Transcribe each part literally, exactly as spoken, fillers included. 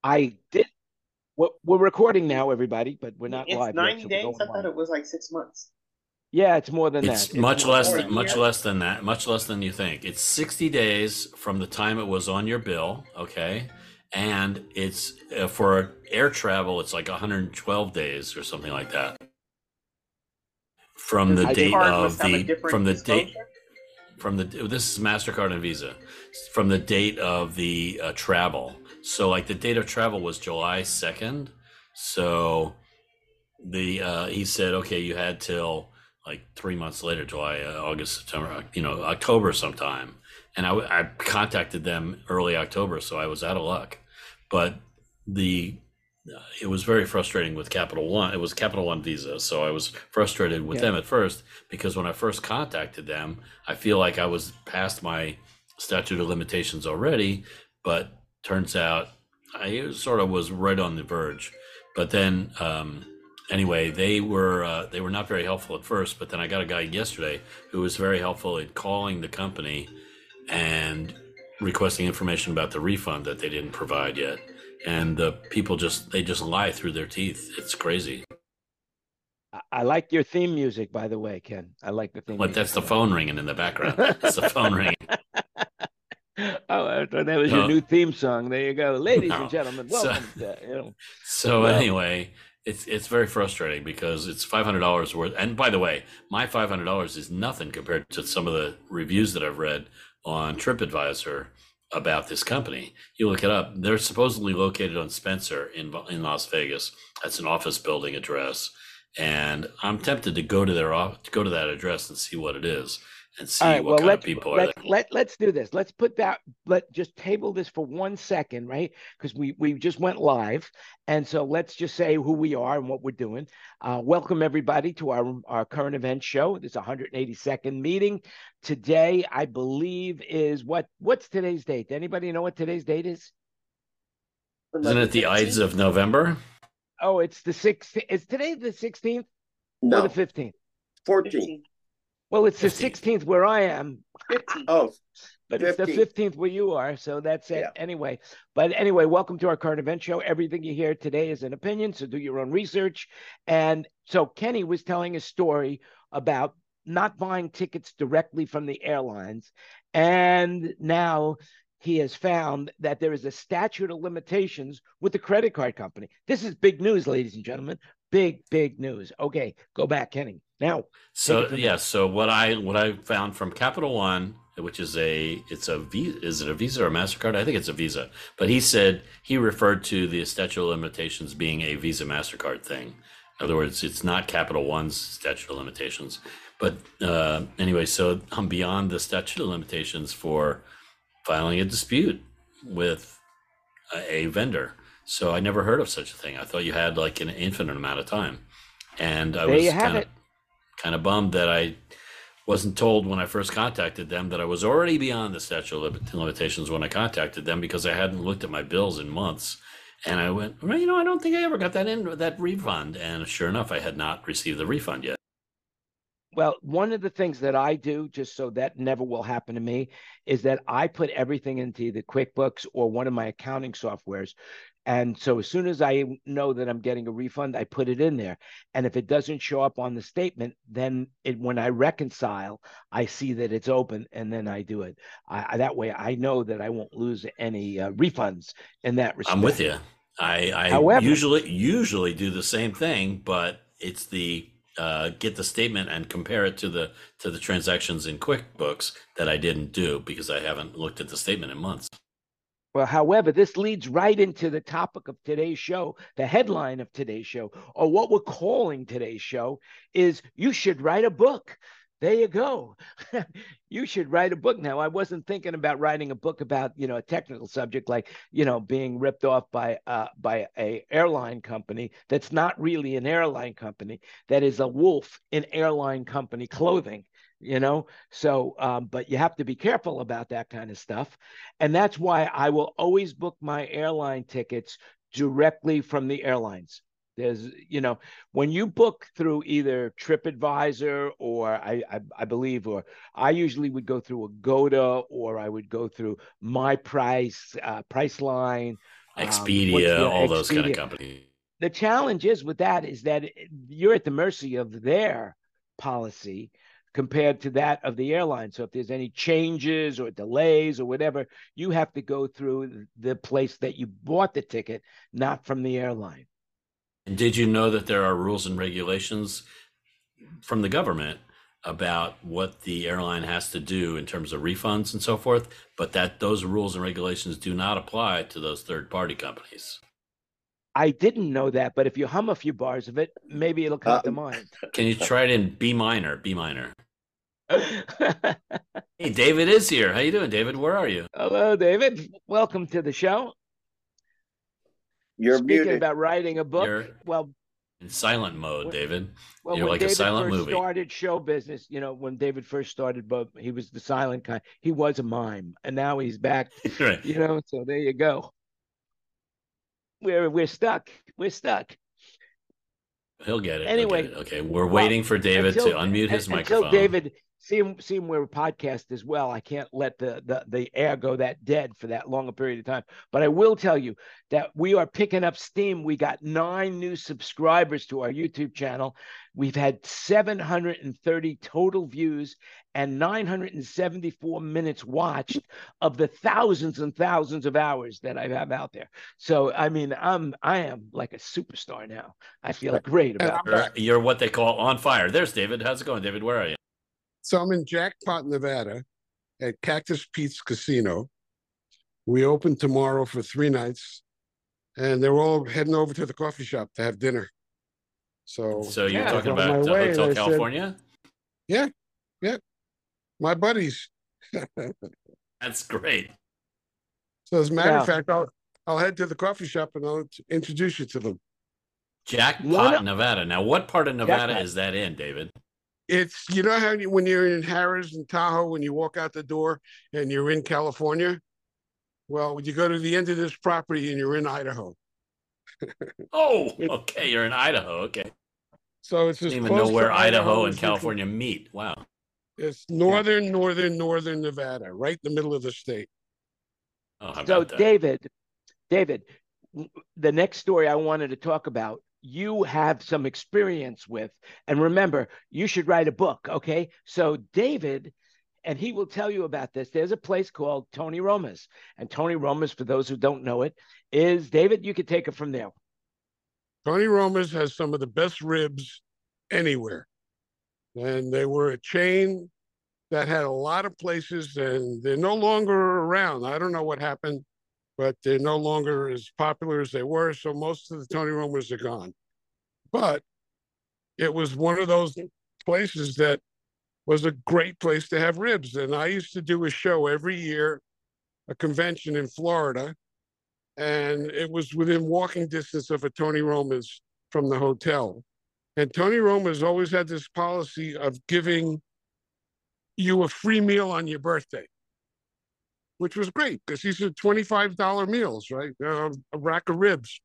I did. We're, we're recording now, everybody, but we're not It's live yet, ninety so we're days. going I thought live. it was like six months Yeah, it's more than that. It's It's much more than less or a than that. much year. less than that, much less than you think. It's sixty days from the time it was on your bill, okay? And it's uh, for air travel, it's like one hundred twelve days or something like that from Does the I each think date card of must have a the from different the date disclosure? from the this is Mastercard and Visa from the date of the uh, travel. So like the date of travel was July second. So the uh, he said, okay, you had till like three months later, July, uh, August, September, you know, October sometime. And I, I contacted them early October, so I was out of luck. But the uh, it was very frustrating with Capital One. It was Capital One Visa, so I was frustrated with yeah. them at first because when I first contacted them, I feel like I was past my statute of limitations already. But turns out I sort of was right on the verge. But then um, anyway, they were uh, they were not very helpful at first, but then I got a guy yesterday who was very helpful in calling the company and requesting information about the refund that they didn't provide yet. And the people just they just lie through their teeth. It's crazy. I, I like your theme music, by the way, Ken. I like the theme What? music That's for the that. phone ringing in the background. That's the phone ringing. Oh, I thought that was your No, new theme song. There you go, ladies and no. gentlemen. So Welcome to you know. so Well, anyway, it's it's very frustrating because it's five hundred dollars worth. And by the way, my five hundred dollars is nothing compared to some of the reviews that I've read on TripAdvisor about this company. You look it up; they're supposedly located on Spencer in in Las Vegas. That's an office building address, and I'm tempted to go to their off to go to that address and see what it is and all see right. what Well, kind of let's people are let there. let let's do this. Let's put that. Let just table this for one second, right? Because we we just went live, and so let's just say who we are and what we're doing. Uh, welcome everybody to our our current event show. This one hundred eighty-second meeting today. I believe is what what's today's date? Anybody know what today's date is? Isn't Eleven it the Ides fifteen? of November? Oh, it's the sixteenth. Is today the sixteenth or the No, fifteenth? fourteen. Fifteen. Well, it's the fifteenth. sixteenth where I am. Fifteen. Oh, But it's the fifteen. fifteenth where you are, so that's it Yeah. anyway. But anyway, welcome to our current event show. Everything you hear today is an opinion, so do your own research. And so Kenny was telling a story about not buying tickets directly from the airlines, and now he has found that there is a statute of limitations with the credit card company. This is big news, ladies and gentlemen. Big, big news. Okay, go back, Kenny. Now, take it So from yeah, there. so what I what I found from Capital One, which is a it's a Visa, is it a Visa or a Mastercard? I think it's a Visa. But he said he referred to the statute of limitations being a Visa Mastercard thing. In other words, it's not Capital One's statute of limitations. But uh, anyway, so I'm beyond the statute of limitations for filing a dispute with a, a vendor. So I never heard of such a thing. I thought you had like an infinite amount of time, and I There you was have kind of it. kind of bummed that I wasn't told when I first contacted them that I was already beyond the statute of limitations when I contacted them because I hadn't looked at my bills in months. And I went, well, you know, I don't think I ever got that in that refund. And sure enough, I had not received the refund yet. Well, one of the things that I do, just so that never will happen to me, is that I put everything into either QuickBooks or one of my accounting softwares. And so as soon as I know that I'm getting a refund, I put it in there. And if it doesn't show up on the statement, then it, when I reconcile, I see that it's open and then I do it. I, that way I know that I won't lose any uh, refunds in that I'm with respect. you. I, I However, usually usually do the same thing, but it's the uh, get the statement and compare it to the to the transactions in QuickBooks that I didn't do because I haven't looked at the statement in months. Well, however, this leads right into the topic of today's show. The headline of today's show, or what we're calling today's show, is You Should Write a Book. There you go. You should write a book. Now, I wasn't thinking about writing a book about, you know, a technical subject like, you know, being ripped off by uh, by a airline company that's not really an airline company, that is a wolf in airline company clothing, you know. So, um, but you have to be careful about that kind of stuff. And that's why I will always book my airline tickets directly from the airlines. There's, you know, when you book through either TripAdvisor or I, I, I believe, or I usually would go through Agoda or I would go through My Price, uh, Priceline, Um, what's Expedia, the all those kind of Expedia? companies. The challenge is with that is that you're at the mercy of their policy compared to that of the airline. So if there's any changes or delays or whatever, you have to go through the place that you bought the ticket, not from the airline. And did you know that there are rules and regulations from the government about what the airline has to do in terms of refunds and so forth, but that those rules and regulations do not apply to those third-party companies? I didn't know that, but if you hum a few bars of it, maybe it'll come Uh, to mind. Can you try it in B minor? B minor. Hey, David is here. How you doing, David? Where are you? Hello, David. Welcome to the show. You're Speaking muted. about writing a book, You're well, in silent mode, when- David. well, You're when like a David silent first movie. started show business, you know, when David first started, but he was the silent kind. He was a mime, and now he's back. Right. You know, so there you go. We're we're stuck. We're stuck. He'll get it. He'll Anyway, get it. Okay, we're well, waiting for David until- to unmute his un- microphone. Until David, see him, see him. We're a podcast as well. I can't let the, the the air go that dead for that long a period of time. But I will tell you that we are picking up steam. We got nine new subscribers to our YouTube channel. We've had seven hundred thirty total views and nine hundred seventy-four minutes watched of the thousands and thousands of hours that I have out there. So I mean, I'm I am like a superstar now. I feel great And about I'm it. You're, back. you're what they call on fire. There's David. How's it going, David? Where are you? So I'm in Jackpot, Nevada at Cactus Pete's Casino. We open tomorrow for three nights, and they're all heading over to the coffee shop to have dinner. So, So you're Yeah, talking I was on about my uh, way, and Hotel I said, California? my buddies. That's great. So as a matter Yeah. of fact, I'll I'll head to the coffee shop and I'll t- introduce you to them. Jackpot, One- Nevada. Now, what part of Nevada Jackpot. is that in, David? It's, you know how you, when you're in Harrah's and Tahoe, when you walk out the door and you're in California? Well, you go to the end of this property and you're in Idaho. Oh, okay. You're in Idaho. Okay. So it's I as didn't even close know to where Idaho as and you can- California meet. Wow. It's northern, northern, northern Nevada, right in the middle of the state. Oh, how So, about that? David, David, w- the next story I wanted to talk about, you have some experience with. And remember, you should write a book. Okay. So, David, and he will tell you about this. There's a place called Tony Roma's. And Tony Roma's, for those who don't know it, is David, you could take it from there. Tony Roma's has some of the best ribs anywhere. And they were a chain that had a lot of places, and they're no longer around. I don't know what happened, but they're no longer as popular as they were. So most of the Tony Roma's are gone. But it was one of those places that was a great place to have ribs. And I used to do a show every year, a convention in Florida, and it was within walking distance of a Tony Roma's from the hotel. And Tony Roma's always had this policy of giving you a free meal on your birthday, which was great because these are twenty-five dollar meals, right? Uh, a rack of ribs.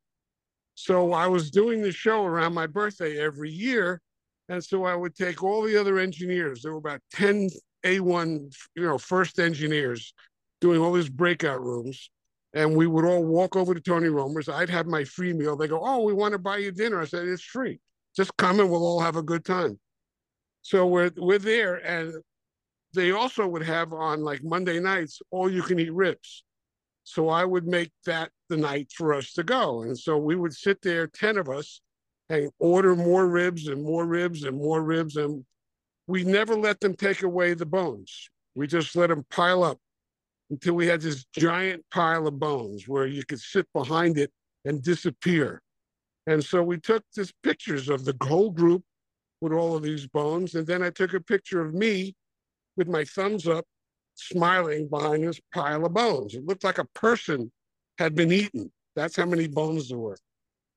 So I was doing the show around my birthday every year. And so I would take all the other engineers. There were about ten A one, you know, first engineers doing all these breakout rooms. And we would all walk over to Tony Roma's. I'd have my free meal. They go, oh, we want to buy you dinner. I said, it's free. Just come and we'll all have a good time. So we're we're there. And they also would have on like Monday nights, all you can eat ribs. So I would make that the night for us to go. And so we would sit there, ten of us, and order more ribs and more ribs and more ribs. And we never let them take away the bones. We just let them pile up until we had this giant pile of bones where you could sit behind it and disappear. And so we took these pictures of the whole group with all of these bones. And then I took a picture of me with my thumbs up, smiling behind this pile of bones. It looked like a person had been eaten. That's how many bones there were.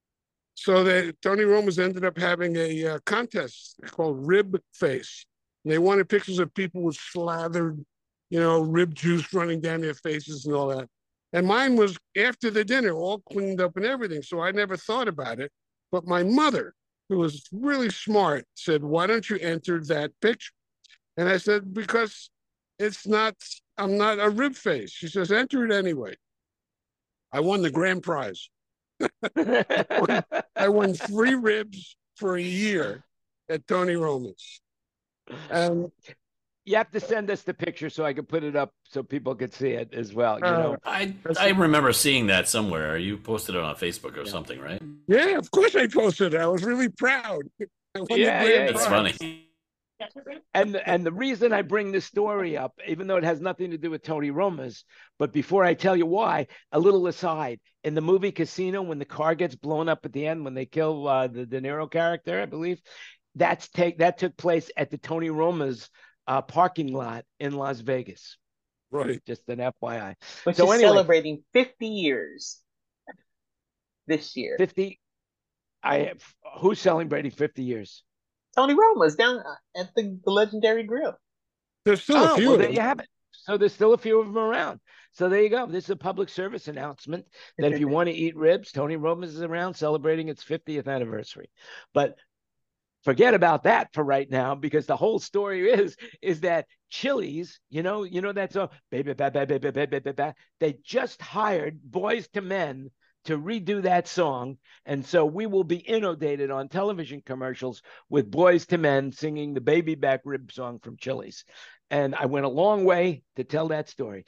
So they, Tony Roma's ended up having a uh, contest called Rib Face. And they wanted pictures of people with slathered, you know, rib juice running down their faces and all that. And mine was after the dinner, all cleaned up and everything. So I never thought about it. But my mother, who was really smart, said, why don't you enter that picture? And I said, because it's not, I'm not a rib face. She says, enter it anyway. I won the grand prize. I, won, I won free ribs for a year at Tony Roma's. And you have to send us the picture so I can put it up so people could see it as well. You know, uh, I I remember seeing that somewhere. You posted it on Facebook or yeah. something, right? Yeah, of course I posted it. I was really proud. I won yeah, the grand yeah, that's prize. funny. And and the reason I bring this story up, even though it has nothing to do with Tony Roma's, but before I tell you why, a little aside. In the movie Casino, when the car gets blown up at the end, when they kill uh, the De Niro character, I believe, that's take that took place at the Tony Roma's uh, parking lot in Las Vegas. Right. Just an F Y I. Which so is anyway, celebrating fifty years this year. fifty. I who's celebrating fifty years? Tony Roma's down at the, the legendary grill. There's still oh, a few well, of there them. you have it. So there's still a few of them around. So there you go. This is a public service announcement that if you want to eat ribs, Tony Roma's is around celebrating its fiftieth anniversary. But forget about that for right now, because the whole story is is that Chili's, you know, you know that song, baby, baby, baby, baby, baby, baby. They just hired Boys to Men to redo that song. And so we will be inundated on television commercials with Boys to Men singing the baby back rib song from Chili's. And I went a long way to tell that story.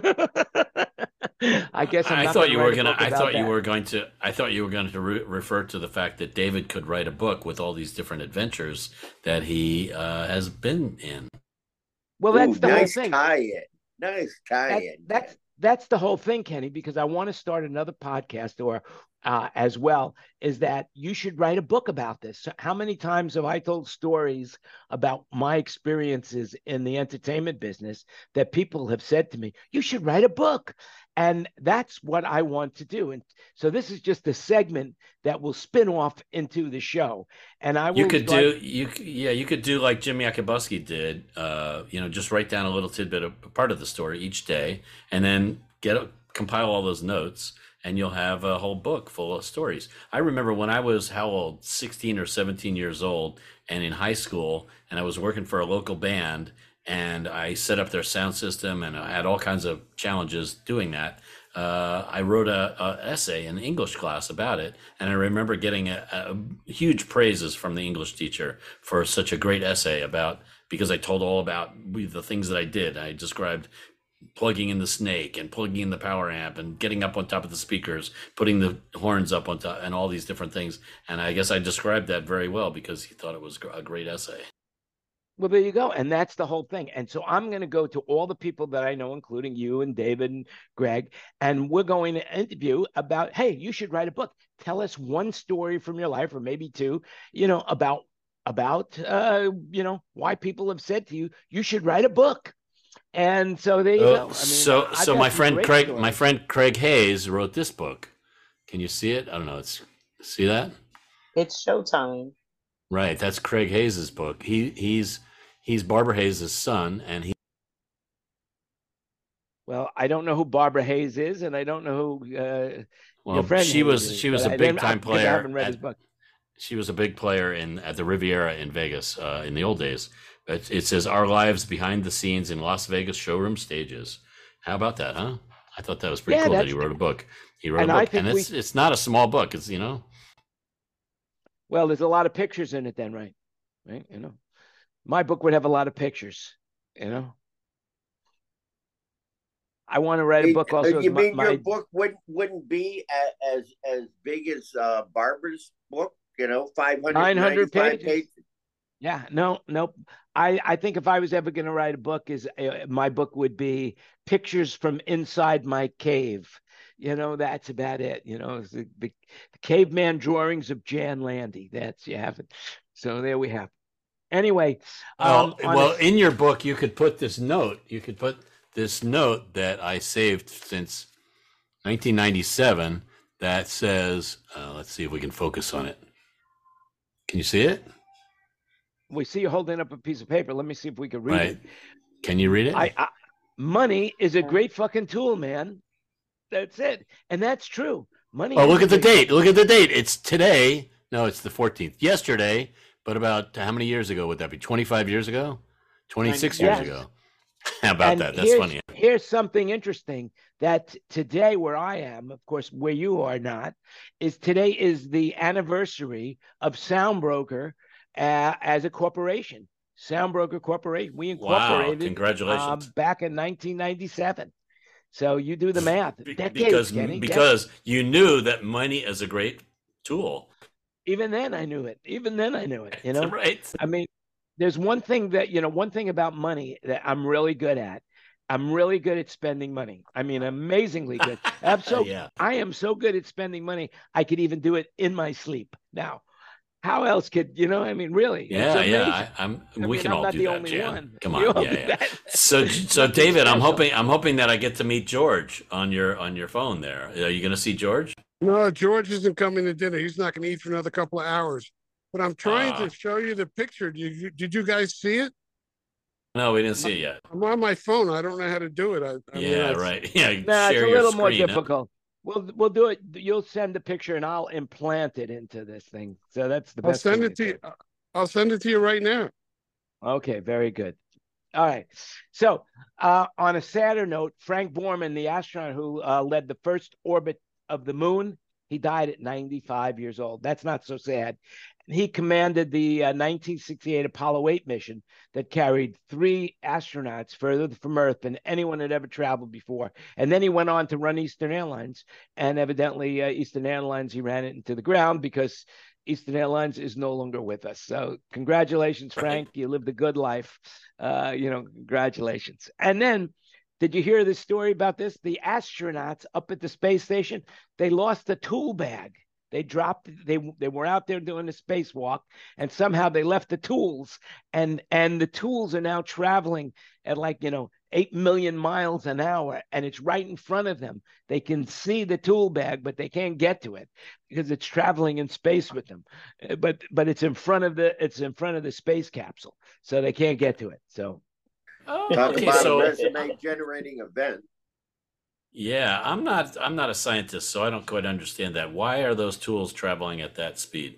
I guess I'm I not thought you were going to I thought that. you were going to I thought you were going to re- refer to the fact that David could write a book with all these different adventures that he uh, has been in. Well, that's Ooh, the nice whole thing. tie-in. Nice tie-in. That, that's that's the whole thing, Kenny, because I want to start another podcast or uh, as well, is that you should write a book about this. So how many times have I told stories about my experiences in the entertainment business that people have said to me, you should write a book? And that's what I want to do. And so this is just a segment that will spin off into the show. And I will You could start- do you yeah, you could do like Jim Yakubuski did, uh, you know, just write down a little tidbit of part of the story each day and then get a, compile all those notes, and you'll have a whole book full of stories. I remember when I was how old, sixteen or seventeen years old, and in high school, and I was working for a local band, and I set up their sound system, and I had all kinds of challenges doing that. Uh, I wrote a, a essay in English class about it, and I remember getting a, a huge praises from the English teacher for such a great essay about, because I told all about the things that I did. I described plugging in the snake and plugging in the power amp and getting up on top of the speakers, putting the horns up on top, and all these different things. And I guess I described that very well because he thought it was a great essay. Well, there you go. And that's the whole thing. And so I'm going to go to all the people that I know, including you and David and Greg, and we're going to interview about, hey, you should write a book. Tell us one story from your life, or maybe two, you know, about, about, uh, you know, why people have said to you, you should write a book. And so there you Uh, go. I mean, so, I've so got my some friend great Craig, stories. my friend Craig Hayes wrote this book. Can you see it? I don't know. It's see that? It's showtime. Right. That's Craig Hayes's book. He he's he's Barbara Hayes' son, and he. Well, I don't know who Barbara Hayes is, and I don't know who uh, Well, your friend she Hayes was is, she was but a I big didn't- time because I player. haven't read at- his book. She was a big player in at the Riviera in Vegas uh, in the old days. It, it says our lives behind the scenes in Las Vegas showroom stages. How about that, huh? I thought that was pretty Yeah, cool that that's- he wrote a book. He wrote and a I book, think and we- it's it's not a small book. It's you know. Well, there's a lot of pictures in it then, right? Right? You know, my book would have a lot of pictures, you know. I want to write a Hey, book uh, also. you as my, mean your my- book wouldn't wouldn't be a- as as big as uh, Barbara's book? You know, five hundred nine hundred ninety-five pages. pages. Yeah, no, no. I, I think if I was ever going to write a book, is uh, my book would be pictures from inside my cave. You know, that's about it. You know, it's the, the, the caveman drawings of Jan Landy. That's you have it. So there we have. It. Anyway, um, well, on well a- in your book, you could put this note. You could put this note that I saved since nineteen ninety-seven that says, uh, let's see if we can focus on it. Can you see it? we see you holding up a piece of paper. Let me see if we can read Right. it. Can you read it? I, I money is a great fucking tool, man. That's it, and that's true. Money. Oh, is look a at the great date. Look at the date. It's today. No, it's the fourteenth. Yesterday, but about how many years ago would that be? twenty-five years ago? twenty-six Yes. years ago. How about And that? That's here's, funny. Here's something interesting that today, where I am, of course, where you are not, is today is the anniversary of Soundbroker uh, as a corporation. Soundbroker Corporation. We Wow! incorporated Congratulations. um, back in nineteen ninety-seven. So you do the math. Be- Decades, because Kenny. because you knew that money is a great tool. Even then, I knew it. Even then, I knew it. You know, right? I mean, there's one thing that you know, one thing about money that I'm really good at. I'm really good at spending money. I mean, amazingly good. I'm so yeah. I am so good at spending money. I could even do it in my sleep. Now, how else could you know? I mean, really? Yeah, yeah. I, I'm. I we mean, can I'm all not do the that, only Jan. one. Come You on, all yeah, do yeah. that. So, so Nothing David, I'm special. hoping I'm hoping that I get to meet George on your on your phone there. Are you going to see George? No, George isn't coming to dinner. He's not going to eat for another couple of hours. But I'm trying Uh, to show you the picture. Did you, did you guys see it? no, we didn't see it yet. I'm on my phone. I don't know how to do it. I, I mean, Yeah, I- right. Yeah, Nah, it's share a your little more screen, huh? difficult. We'll we'll do it. You'll send a picture, and I'll implant it into this thing. So that's the I'll best. send thing it to do. you. I'll send it to you right now. Okay, very good. All right. So, uh, on a sadder note, Frank Borman, the astronaut who uh, led the first orbit of the moon, he died at ninety-five years old. That's not so sad. He commanded the uh, nineteen sixty-eight Apollo eight mission that carried three astronauts further from Earth than anyone had ever traveled before. And then he went on to run Eastern Airlines. And evidently, uh, Eastern Airlines, he ran it into the ground because Eastern Airlines is no longer with us. So congratulations, Frank. You lived a good life. Uh, you know, congratulations. And then, did you hear this story about this? The astronauts up at the space station, they lost a tool bag. They dropped. They they were out there doing a spacewalk, and somehow they left the tools. And and the tools are now traveling at like you know eight million miles an hour, and it's right in front of them. They can see the tool bag, but they can't get to it because it's traveling in space with them. But but it's in front of the it's in front of the space capsule, so they can't get to it. So Oh, Talk okay. about So a resume generating event. yeah, I'm not I'm not a scientist, so I don't quite understand that. Why are those tools traveling at that speed?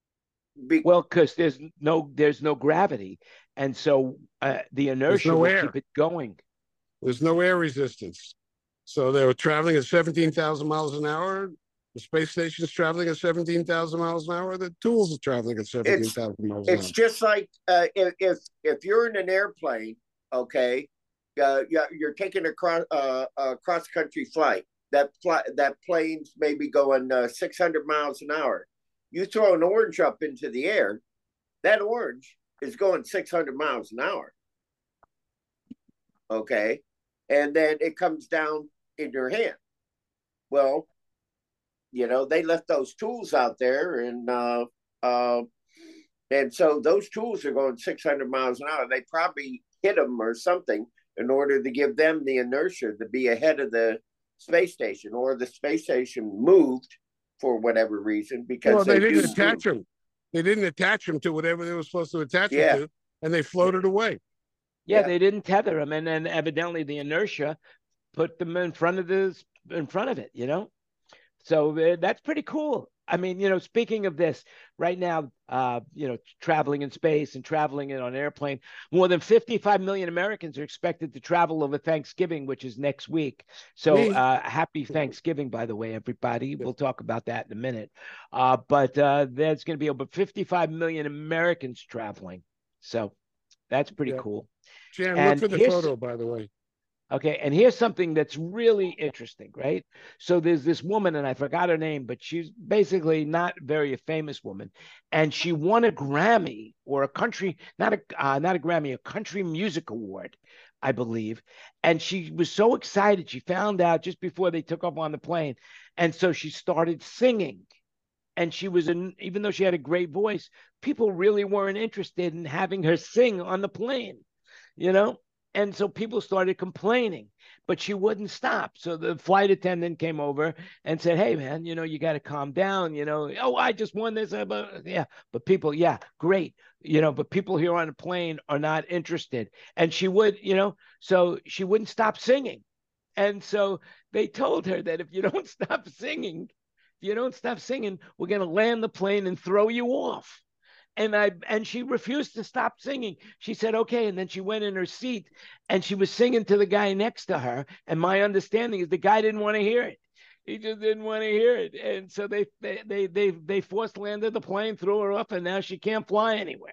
Be- well, because there's no there's no gravity, and so uh, the inertia no will air. keep it going. There's no air resistance. So they were traveling at seventeen thousand miles an hour. The space station is traveling at seventeen thousand miles an hour. The tools are traveling at seventeen thousand miles an hour. it's just like uh, if, if if you're in an airplane, okay, uh, yeah, you're taking a cross uh, a cross country flight. That flight that plane's maybe going uh, six hundred miles an hour. You throw an orange up into the air, that orange is going six hundred miles an hour. Okay, and then it comes down in your hand. Well, you know they left those tools out there, and uh, uh, and so those tools are going six hundred miles an hour. They probably hit them or something in order to give them the inertia to be ahead of the space station, or the space station moved for whatever reason because Well, they, they didn't do attach move. them. They didn't attach them to whatever they were supposed to attach Yeah. them to, and they floated away. Yeah, Yeah. they didn't tether them, and then evidently the inertia put them in front of this in front of it. You know, so uh, that's pretty cool. I mean, you know, speaking of this, right now, uh, you know, traveling in space and traveling in on an airplane, more than fifty-five million Americans are expected to travel over Thanksgiving, which is next week. So Me. uh, happy Thanksgiving, by the way, everybody. We'll talk about that in a minute. Uh, but uh, there's going to be over fifty-five million Americans traveling. So that's pretty Yeah. cool. Jan, And look for the here's- photo, by the way. Okay, and here's something that's really interesting, right? So there's this woman, and I forgot her name, but she's basically not very a famous woman, and she won a Grammy or a country, not a uh, not a Grammy, a country music award, I believe. And she was so excited. She found out just before they took off on the plane, and so she started singing. And she was in, even though she had a great voice, people really weren't interested in having her sing on the plane, you know? And so people started complaining, but she wouldn't stop. So the flight attendant came over and said, "Hey, man, you know, you got to calm down. You know, oh, I just won this. But yeah, but people, yeah, great. You know, but people here on the plane are not interested." And she would, you know, so she wouldn't stop singing. And so they told her that if you don't stop singing, if you don't stop singing, we're going to land the plane and throw you off. and I and she refused to stop singing. She said, okay. And then she went in her seat and she was singing to the guy next to her. And my understanding is the guy didn't want to hear it. He just didn't want to hear it. And so they they they they, they forced landed the plane, threw her up, and now she can't fly anywhere.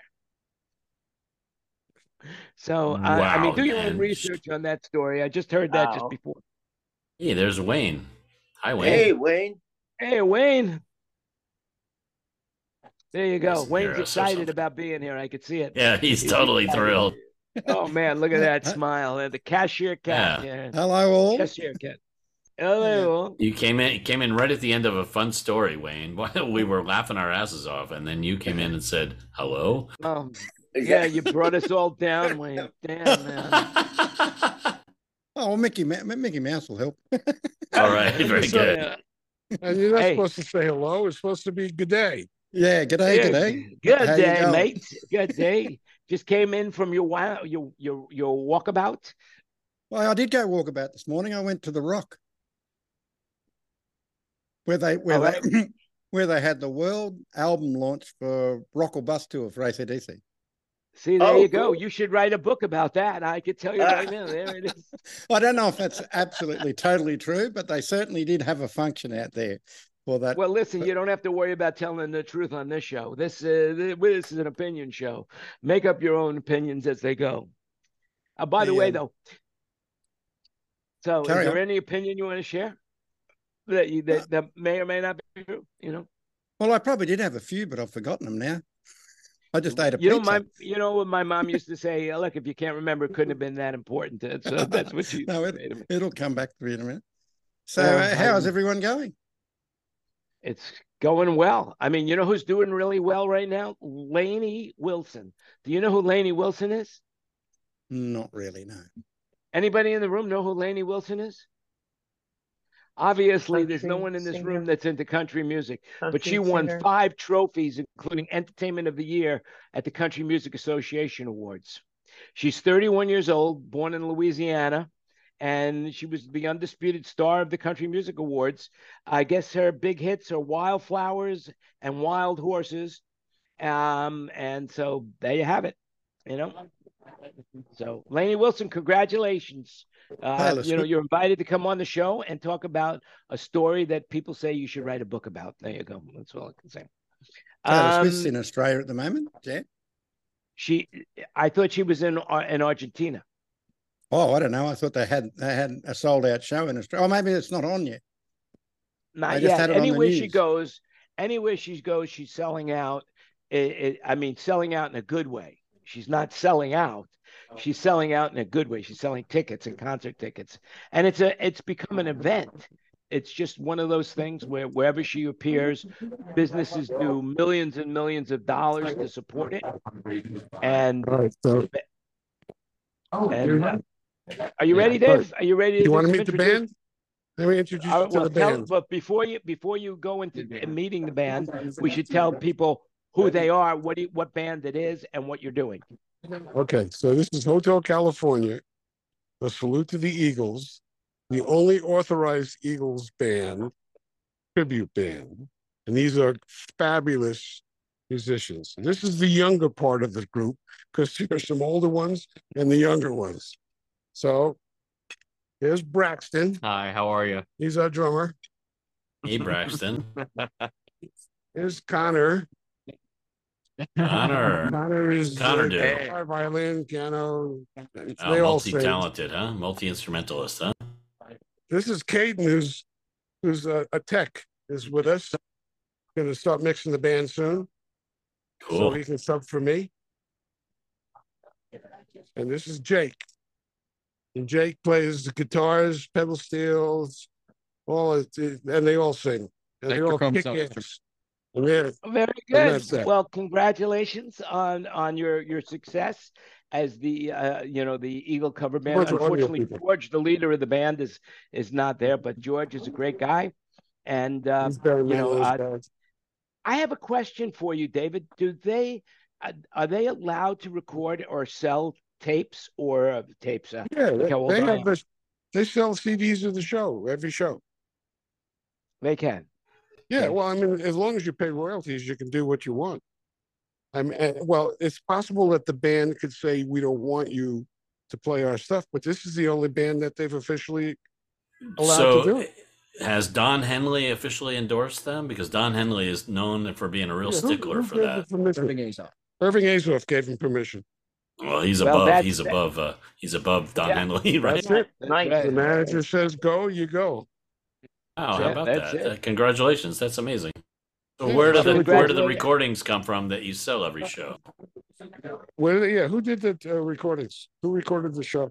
So uh, wow, I mean, do your man. own research on that story. I just heard that wow. just before. Hey, there's Wayne. Hi, Wayne. Hey, Wayne. Hey, Wayne. There you go. Wayne's excited about being here. I could see it. Yeah, he's, he's totally excited. thrilled. Oh man, look at that smile. And the cashier cat. Yeah. Yeah. Hello, all. Cashier cat. Hello. You came in. Came in right at the end of a fun story, Wayne. We were laughing our asses off, and then you came in and said, "Hello." Um, yeah, you brought us all down, Wayne. Damn, man. Oh, Mickey, Mickey Mouse will help. All right, very so, good. Yeah. And you're not hey. supposed to say hello. It's supposed to be good day. Yeah, good day, good day. Good How day, mate. Good day. Just came in from your wow, your your your walkabout. Well, I did go walkabout this morning. I went to the Rock, where they where oh, they right. where they had the world album launch for Rock or Bus tour for A C D C. See, there oh, you go. Cool. You should write a book about that. I could tell you right now. There it is. I don't know if that's absolutely totally true, but they certainly did have a function out there for that. Well, listen, you don't have to worry about telling the truth on this show. This, uh, this is an opinion show. Make up your own opinions as they go. Uh, by the yeah. way, though, so Carry is there on. any opinion you want to share that you that, that may or may not be true? You know. Well, I probably did have a few, but I've forgotten them now. I just ate a you pizza. know, my, you know what my mom used to say? Look, if you can't remember, it couldn't have been that important. So that's what she no, it, it'll come back to you in a minute. So uh, uh, how's I, everyone going? It's going well. I mean, you know who's doing really well right now? Lainey Wilson. Do you know who Lainey Wilson is? Not really, no. Anybody in the room know who Lainey Wilson is? Obviously, country there's no one in this singer. room that's into country music, country but she won singer. five trophies, including Entertainment of the Year at the Country Music Association Awards. She's thirty-one years old, born in Louisiana, and she was the undisputed star of the Country Music Awards. I guess her big hits are Wildflowers and Wild Horses. Um, and so there you have it, you know. So, Lainey Wilson, congratulations. Uh, hey, you know, you're invited to come on the show and talk about a story that people say you should write a book about. There you go. That's all I can say. Taylor um, Swift's in Australia at the moment, yeah? She, I thought she was in in Argentina. Oh, I don't know. I thought they had they had a sold out show in Australia. Oh, maybe it's not on yet. Not yet. Anywhere she goes, anywhere she goes, she's selling out. It, it, I mean, selling out in a good way. She's not selling out. She's selling out in a good way. She's selling tickets and concert tickets, and it's a it's become an event. It's just one of those things where wherever she appears, businesses do millions and millions of dollars to support it. And, and uh, are you ready, Dave? Are you ready? To you want to meet the band? Let me introduce uh, you to well, the tell, band. But before you before you go into meeting the band, we should tell people who they are, what you, what band it is, and what you're doing. Okay, so this is Hotel California, a salute to the Eagles, the only authorized Eagles band, tribute band, and these are fabulous musicians. This is the younger part of the group because there are some older ones and the younger ones. So here's Braxton. Hi, how are you? He's our drummer. Hey, Braxton. Here's Connor. Connor. Connor is Connor uh, violin, piano. Oh, multi-talented, huh? Multi-instrumentalist, huh? This is Caden, who's who's a, a tech, is with us. Going to start mixing the band soon. Cool. So he can sub for me. And this is Jake. And Jake plays the guitars, pedal steels, all of it, and they all sing. And they all kick ass. Yeah. Very good. Well, congratulations on on your your success as the uh, you know the Eagle cover band. Unfortunately, George, the leader of the band, is is not there, but George is a great guy, and uh, you know, uh, I have a question for you, David. Do they uh, are they allowed to record or sell tapes or uh, tapes? Uh, yeah, they, they have the, they sell C Ds of the show every show. They can. Yeah, well, I mean, as long as you pay royalties, you can do what you want. I mean, uh, well, it's possible that the band could say we don't want you to play our stuff, but this is the only band that they've officially allowed so, to do it. has Don Henley officially endorsed them? Because Don Henley is known for being a real Yeah, who- stickler who for gave that. the permission? Irving Azoff. Irving Azoff gave him permission. Well, he's Well, above. that's- He's above. Uh, he's above Don Yeah. Henley, right? That's it. Nice. The manager says go, you go. Wow, how Yeah, about that's that? it. Uh, congratulations, that's amazing. So Yeah, where do the where do the congratulations. recordings come from that you sell every show? Where, yeah, who did the uh, recordings? Who recorded the show?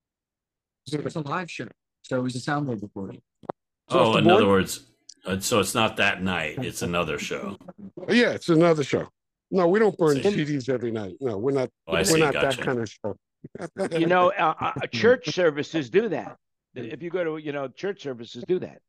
Is It was it, a live show, so it was a soundboard recording. So Oh, it's the in board? other words, uh, so it's not that night; it's another show. yeah, it's another show. No, we don't burn See. C Ds every night. No, we're not. Oh, I we're see, not gotcha. that kind of show. You know, uh, uh, church services do that. If you go to, you know, church services do that.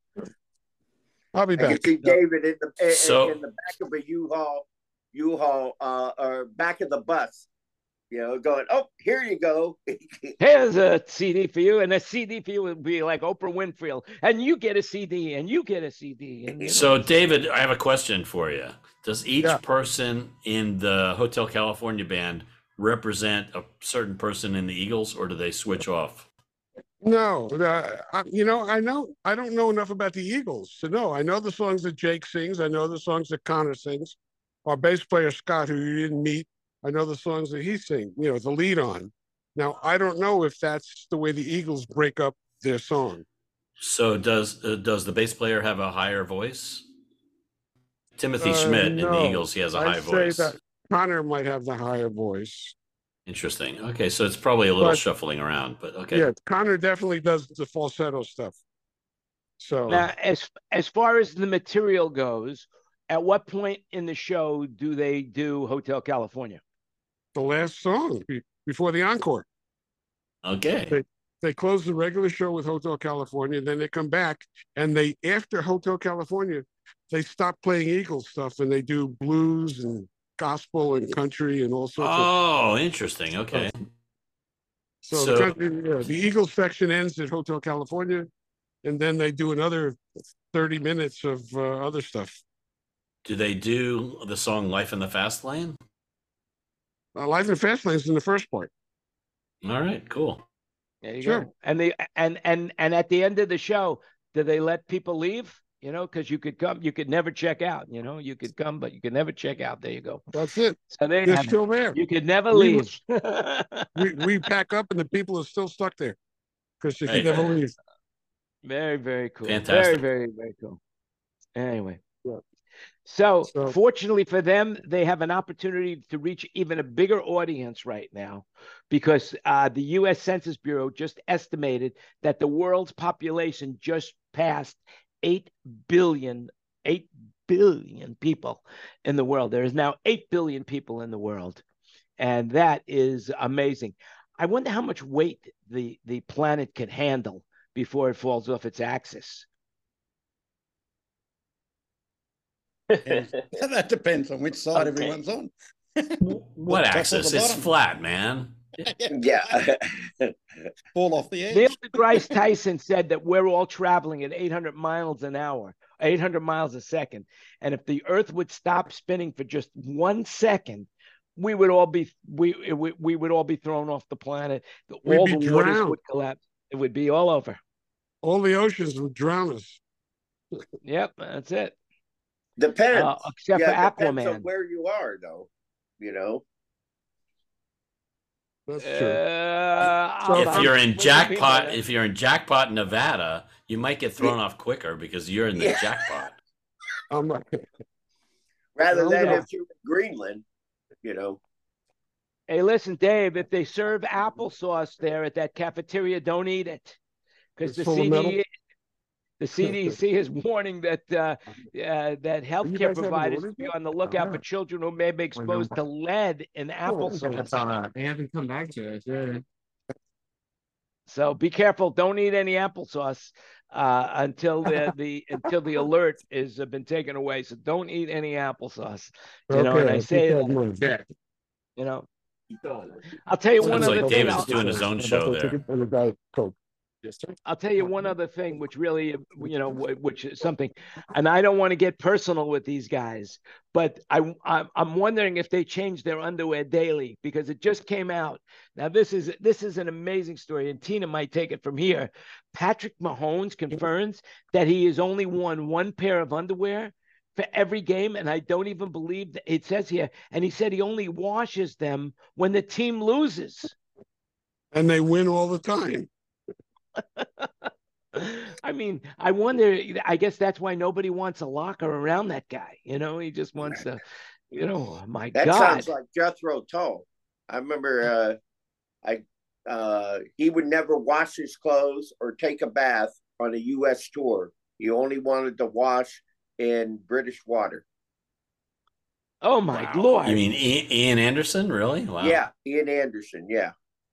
I'll be I can back. see David in the in, So- in the back of a U-Haul, U-Haul, uh, or back of the bus, you know, going, oh, here you go. Here's a C D for you, and a C D for you would be like Oprah Winfrey, and you get a C D, and you get a C D. And, you know, So, David, I have a question for you. Does each Yeah. person in the Hotel California band represent a certain person in the Eagles, or do they switch off? No, uh, I, you know, I know I don't know enough about the Eagles to know. I know the songs that Jake sings. I know the songs that Connor sings. Our bass player Scott, who you didn't meet, I know the songs that he sings. You know, the lead on. Now, I don't know if that's the way the Eagles break up their song. So, does uh, does the bass player have a higher voice? Timothy Uh, Schmidt in the no. Eagles, he has a I'd high voice. say that Connor might have the higher voice. Interesting. Okay, so it's probably a little But- shuffling around, but okay. Yeah, Connor definitely does the falsetto stuff. So now, as as far as the material goes, at what point in the show do they do Hotel California? the last song be- before the encore. Okay. They close the regular show with Hotel California, then they come back and they after Hotel California, they stop playing Eagles stuff and they do blues and gospel and country and all sorts of Oh, interesting. Okay. so, so- the, country, yeah, the Eagles section ends at Hotel California, and then they do another thirty minutes of uh, other stuff. Do they do the song "Life in the Fast Lane"? Uh, Life in Fastlane is in the first part. All right, cool. There you Sure. go. And they and and and at the end of the show, do they let people leave? You know, because you could come, you could never check out. You know, you could come, but you could never check out. There you go. That's it. So they They're have it. still there. You could never We leave. We, we pack up and the people are still stuck there because you Hey. can never leave. Very, very cool. Fantastic. Very, very, very cool. Anyway. Yeah. So, So- fortunately for them, they have an opportunity to reach even a bigger audience right now because uh, the U S Census Bureau just estimated that the world's population just passed eight billion, eight billion people in the world. There is now eight billion people in the world. And that is amazing. I wonder how much weight the, the planet can handle before it falls off its axis. And that depends on which side Okay. everyone's on. What top or axis? the It's bottom? flat, man. Yeah. Fall off the edge. Neil deGrasse Tyson said that we're all traveling at eight hundred miles an hour, eight hundred miles a second. And if the earth would stop spinning for just one second, we would all be we we, we would all be thrown off the planet. We'd All be the waters drowned. would collapse. It would be all over. All the oceans would drown us. Yep, that's it. Depends. Uh, except yeah, for depends on Aquaman. where you are, though. You know. That's Uh, true. I'll- If I'm you're in completely jackpot, right. if you're in jackpot, Nevada, you might get thrown off quicker because you're in the Yeah. jackpot. I'm, Rather I'm than gonna- if you're in Greenland, you know. Hey, listen, Dave, if they serve applesauce there at that cafeteria, don't eat it. Because It's the full of metal? C D, the C D C is warning that uh, uh, that guys healthcare having providers orders be yet? on the lookout Yeah. for children who may be exposed to lead in applesauce. That's all right. They haven't come back to us. Yeah. So be careful. Don't eat any applesauce uh, until the, the until the alert is uh, been taken away. So don't eat any applesauce. You know, and I I'll say keep that, in mind. Yeah. you know. I'll tell you one Sounds other like thing. David's I'll- doing his own How about show the there. ticket and a Diet Coke? Yes, sir. I'll tell you one other thing, which really, you know, which is something, and I don't want to get personal with these guys, but I, I'm wondering if they change their underwear daily because it just came out. Now, this is this is an amazing story, and Tina might take it from here. Patrick Mahomes confirms that he has only worn one pair of underwear for every game, and I don't even believe that it says here. And he said he only washes them when the team loses. And they win all the time. I mean, I wonder, I guess that's why nobody wants a locker around that guy. You know, he just wants to, you know, my that God. sounds like Jethro Tull. I remember uh, I uh, he would never wash his clothes or take a bath on a U S tour. He only wanted to wash in British water. Oh, my Wow. Lord. You mean I- Ian Anderson? Really? Wow. Yeah, Ian Anderson. Yeah.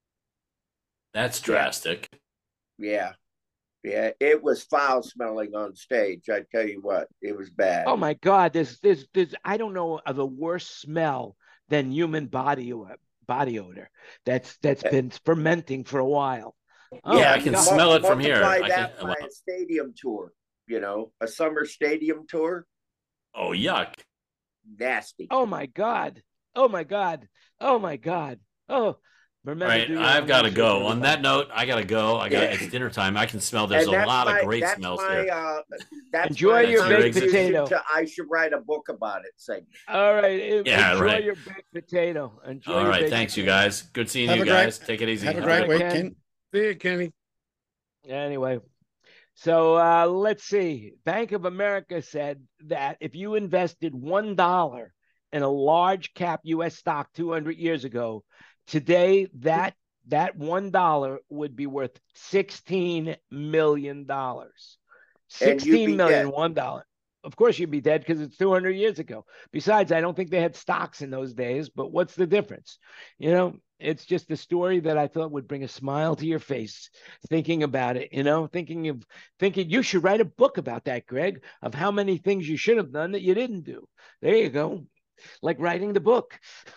That's drastic. Yeah. Yeah. It was foul smelling on stage. I tell you what, it was bad. Oh, my God. There's, there's, there's, I don't know of a worse smell than human body, body odor that's, that's been fermenting for a while. Oh, Yeah, my I can God. smell it from here. Multiply I that can- by well- a stadium tour, you know, a summer stadium tour. Oh, yuck. Nasty. Oh, my God. Oh, my God. Oh, my God. Oh, remember. All right, do your I've own got to research, go. On everybody. that note, I got to go. I got Yeah. it's dinner time. I can smell. There's And a that's lot my- of great that's smells my, here. Uh, that's Enjoy my your baked contribution potato. to I should write a book about it segment. All right. Yeah, Enjoy right. your baked potato. Enjoy All your right, baked thanks, you potato. guys. Good seeing Have you a great- guys. Take it easy. Have a Have great good- week, Ken. Ken. See you, Kenny. Anyway, so uh, let's see. Bank of America said that if you invested one dollar in a large cap U S stock two hundred years ago, today that that one dollar would be worth sixteen million dollars. And you'd be Sixteen million dead. one dollar. Of course, you'd be dead because it's two hundred years ago. Besides, I don't think they had stocks in those days. But what's the difference? You know, it's just a story that I thought would bring a smile to your face thinking about it, you know, thinking of thinking you should write a book about that, Greg, of how many things you should have done that you didn't do. There you go. Like writing the book.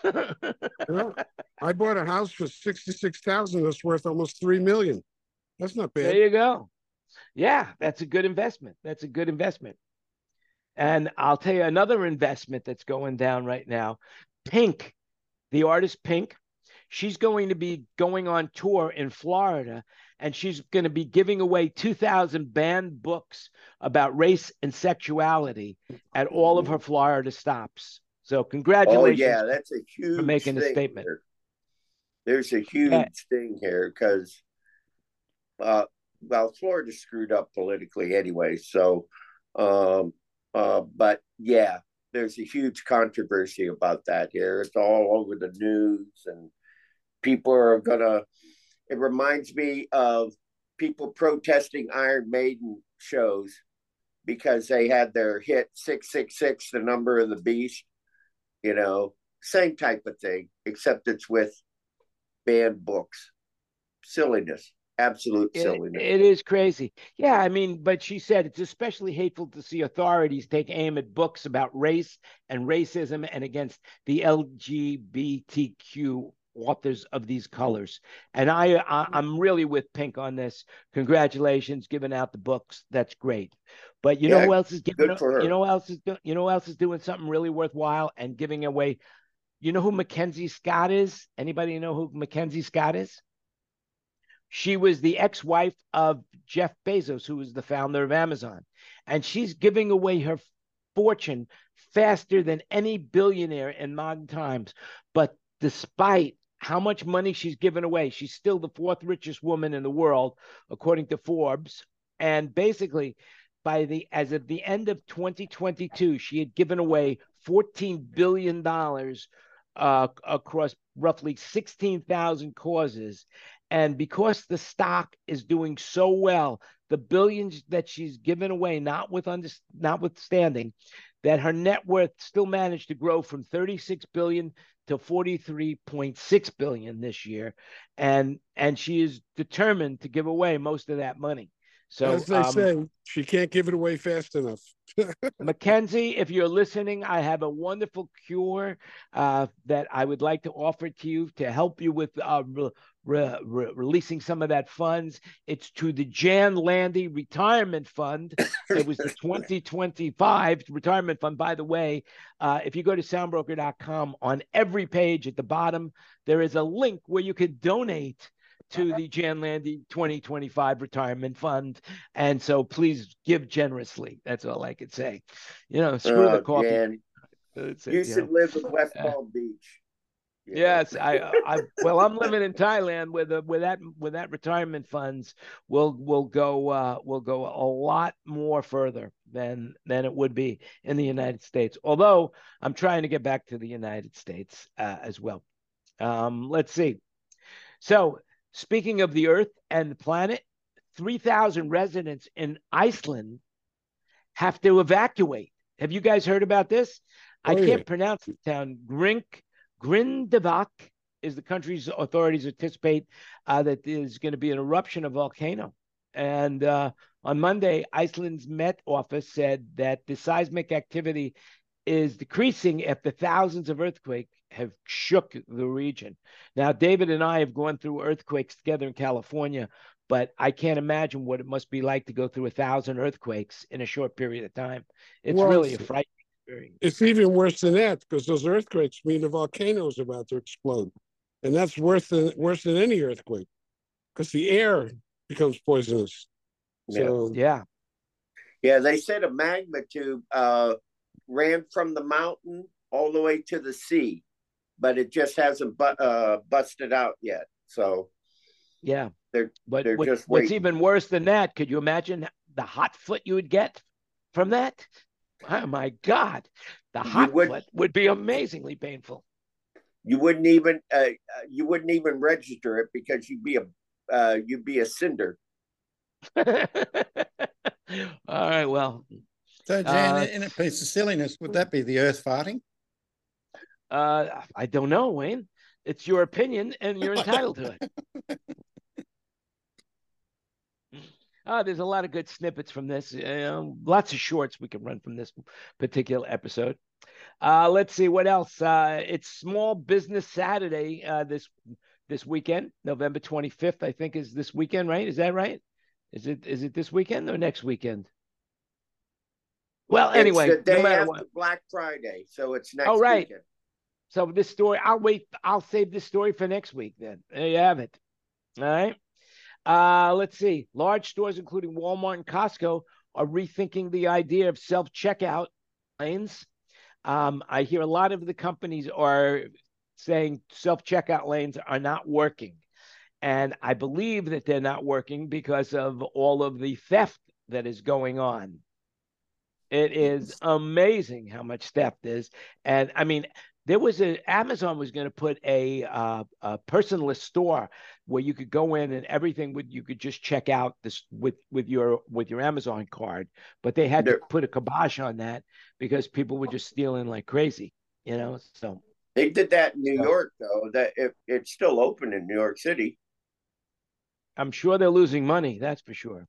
Well, I bought a house for sixty-six thousand. That's worth almost three million. That's not There bad. you go. Yeah, that's a good investment. That's a good investment. And I'll tell you another investment that's going down right now. Pink, the artist Pink, she's going to be going on tour in Florida, and she's going to be giving away two thousand banned books about race and sexuality at all of her Florida stops. So Oh congratulations. yeah, that's a huge making a thing statement. here. There's a huge Yeah. thing here because, uh, well, Florida screwed up politically anyway. So, um, uh, but yeah, there's a huge controversy about that here. It's all over the news, and people are gonna. It reminds me of people protesting Iron Maiden shows because they had their hit six six six, the number of the beast. You know, same type of thing, except it's with banned books. Silliness, absolute It, silliness. it is crazy. Yeah, I mean, but she said it's especially hateful to see authorities take aim at books about race and racism and against the L G B T Q authors of these colors. And I, I I'm really with Pink on this. Congratulations, giving out the books. That's great. But you know Yeah, who else is giving? good for her. You know who else is doing? You know who else is doing something really worthwhile and giving away? You know who Mackenzie Scott is? Anybody know who Mackenzie Scott is? She was the ex-wife of Jeff Bezos, who was the founder of Amazon. And she's giving away her fortune faster than any billionaire in modern times. But despite how much money she's given away, she's still the fourth richest woman in the world, according to Forbes. And basically, by the as of the end of twenty twenty-two, she had given away fourteen billion dollars uh, across roughly sixteen thousand causes. And because the stock is doing so well, the billions that she's given away, not with under, notwithstanding, that her net worth still managed to grow from thirty-six billion to forty-three point six billion this year, and and she is determined to give away most of that money. So, As they um, say, she can't give it away fast enough. Mackenzie, if you're listening, I have a wonderful cure uh, that I would like to offer to you to help you with uh, re- re- re- releasing some of that funds. It's to the Jan Landy Retirement Fund. It was the twenty twenty-five retirement fund. By the way, uh, if you go to sound broker dot com, on every page at the bottom, there is a link where you can donate to the Jan Landy twenty twenty-five retirement fund. And so please give generously. That's all I could say. You know, screw Oh, the coffee. Jan, That's you it, should know. live in West Uh, Palm Beach. you know. Yes, I, I, well, I'm living in Thailand with a, with that, with that retirement funds will, will go, uh, will go a lot more further than, than it would be in the United States. Although I'm trying to get back to the United States uh, as well. Um, let's see. So speaking of the Earth and the planet, three thousand residents in Iceland have to evacuate. Have you guys heard about this? I Oh, can't yeah. pronounce the town. Grink, Grindavik is the country's authorities anticipate uh, that there's going to be an eruption of volcano. And uh, on Monday, Iceland's Met Office said that the seismic activity is decreasing after thousands of earthquakes have shook the region. Now, David and I have gone through earthquakes together in California, but I can't imagine what it must be like to go through a thousand earthquakes in a short period of time. It's Well, really a it's- frightening experience. It's even worse than that because those earthquakes mean the volcano is about to explode, and that's worse than worse than any earthquake because the air becomes poisonous. Yeah. So Yeah. Yeah, they said a magma tube uh, ran from the mountain all the way to the sea, but it just hasn't bu- uh, busted out yet. So Yeah. they're But they're what, just what's waiting. even worse than that, could you imagine the hot foot you would get from that? Oh my God. The You hot would- foot would be amazingly painful. You wouldn't even uh, uh, you wouldn't even register it because you'd be a uh, you'd be a cinder. All right. Well, So, Jan, Uh, in a piece of silliness, would that be the Earth farting? uh, I don't know, Wayne. It's your opinion, and you're entitled to it. Uh, there's a lot of good snippets from this. You know, lots of shorts we can run from this particular episode. Uh, let's see what else. Uh, it's Small Business Saturday uh, this this weekend, November twenty-fifth. I think is this weekend, right? Is that right? Is it is it this weekend or next weekend? Well, anyway, it's the day no matter after what. Black Friday, so it's next Oh, right. weekend. So this story, I'll wait. I'll save this story for next week. Then there you have it. All right. Uh, let's see. Large stores, including Walmart and Costco, are rethinking the idea of self-checkout lanes. Um, I hear a lot of the companies are saying self-checkout lanes are not working. And I believe that they're not working because of all of the theft that is going on. It is amazing how much theft is. And I mean, there was a Amazon was going to put a, uh, a personless store where you could go in and everything would you could just check out this with with your with your Amazon card, but they had There- to put a kibosh on that because people were just stealing like crazy, you know. So They did that in New So- York, though. That it, it's still open in New York City. I'm sure they're losing money. That's for sure.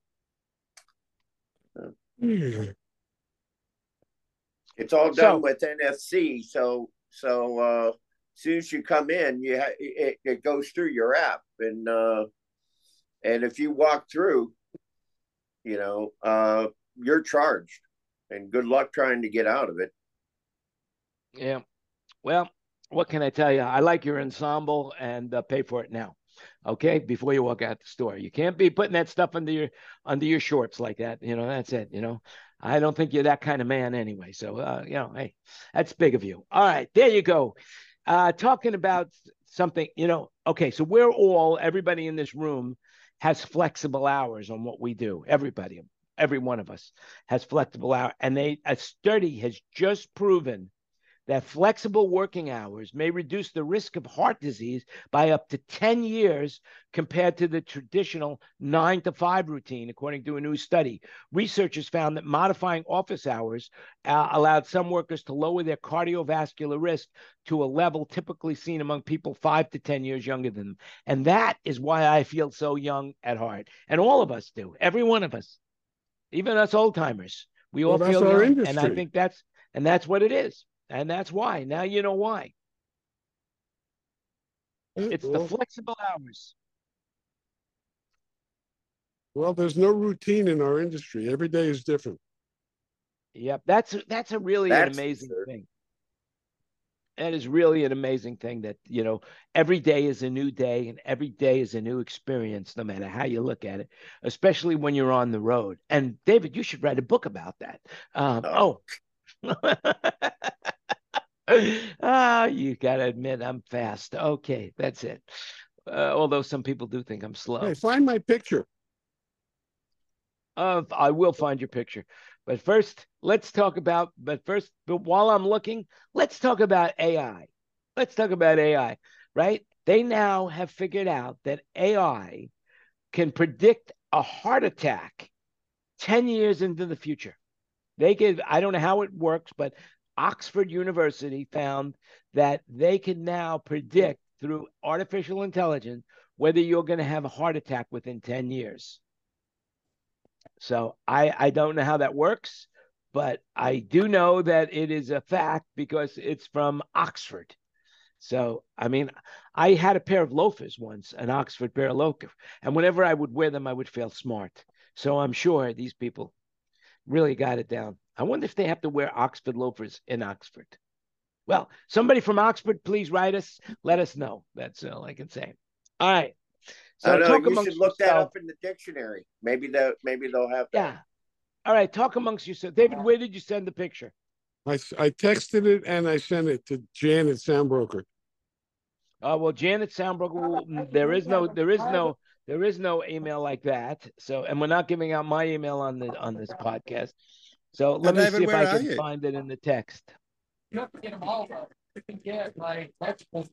It's all done So- with N F C. So so uh, as soon as you come in, you ha- it, it goes through your app, and uh, and if you walk through, you know, uh, you're charged. And good luck trying to get out of it. Yeah. Well, what can I tell you? I like your ensemble and uh, pay for it now. Okay, before you walk out the store, you can't be putting that stuff under your under your shorts like that. You know, that's it. You know, I don't think you're that kind of man anyway. So, uh, you know, hey, that's big of you. All right, there you go. Uh, talking about something, you know. Okay, so we're all everybody in this room has flexible hours on what we do. Everybody, every one of us has flexible hour, and they a study has just proven that flexible working hours may reduce the risk of heart disease by up to ten years compared to the traditional nine to five routine, according to a new study. Researchers found that modifying office hours uh, allowed some workers to lower their cardiovascular risk to a level typically seen among people five to ten years younger than them. And that is why I feel so young at heart. And all of us do, every one of us, even us old timers. We all Well, that's feel our young. And I industry. think that's, and that's what it is. And that's why. Now you know why. It's the Well, flexible hours. Well, there's no routine in our industry. Every day is different. Yep, that's that's a really That's an for amazing sure. thing. That is really an amazing thing that, you know, every day is a new day and every day is a new experience, no matter how you look at it, especially when you're on the road. And David, you should write a book about that. Um, Oh. oh. Ah, you got to admit I'm fast. Okay, that's it. Uh, although some people do think I'm slow. Hey, find my picture. Uh, I will find your picture. But first, let's talk about, but first, but while I'm looking, let's talk about A I. Let's talk about A I, right? They now have figured out that A I can predict a heart attack ten years into the future. They could, I don't know how it works, but Oxford University found that they can now predict through artificial intelligence whether you're going to have a heart attack within ten years. So I, I don't know how that works, but I do know that it is a fact because it's from Oxford. So, I mean, I had a pair of loafers once, an Oxford pair of loafers, and whenever I would wear them, I would feel smart. So I'm sure these people really got it down. I wonder if they have to wear Oxford loafers in Oxford. Well, somebody from Oxford, please write us. Let us know. That's all I can say. All right. So I know talk you amongst should look that yourself. up in the dictionary. Maybe they maybe they'll have that. Yeah. All right. Talk amongst yourself. David, where did you send the picture? I, I texted it and I sent it to Janet Soundbroker. Uh, well, Janet Soundbroker, there is no, there is no, there is no email like that. So, and we're not giving out my email on the on this podcast. So let Now, me David, see if where I are can you? find it in the text. You have to get them all though. You can get like vegetables.